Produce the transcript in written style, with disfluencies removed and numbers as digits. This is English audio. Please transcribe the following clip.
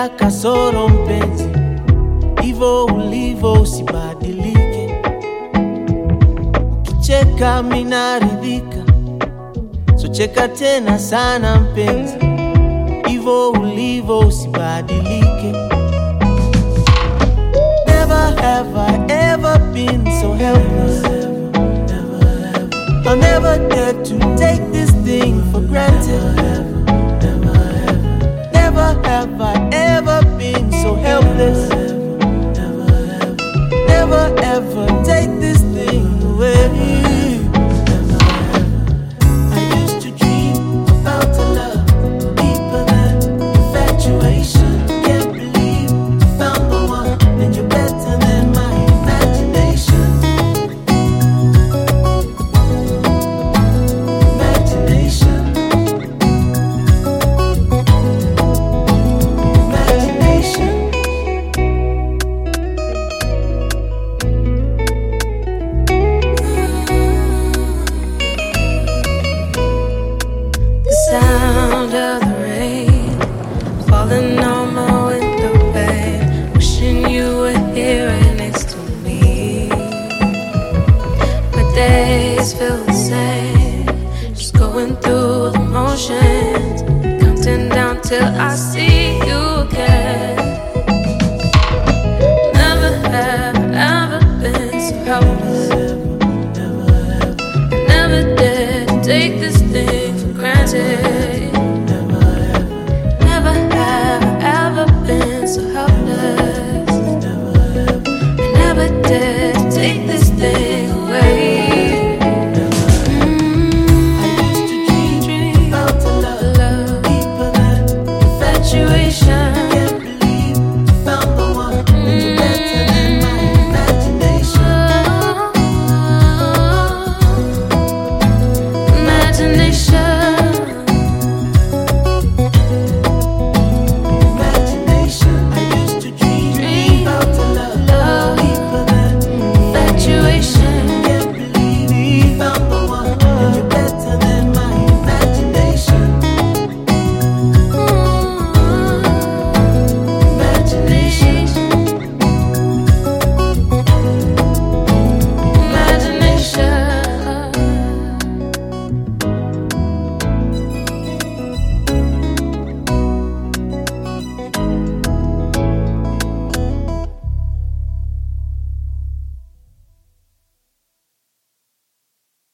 bila kasoro mpenzi, hivyo ulivyo usibadilike. Ukicheka minaridhika, so cheka tena sana mpenzi, hivyo ulivyo usibadilike. Never have I ever been so helpless. I'll never dare to take this thing for granted. Never have I ever been so helpless. Never ever take this thing away. I used to dream about a love deeper than infatuation. Can't believe I found the one, and you're better than my imagination. Imagination. Imagination. The sound of the rain falling on my window pane, wishing you were here right next to me. My days feel the same, just going through the motions, counting down till I see you again. Never have ever been so helpless. I never did take this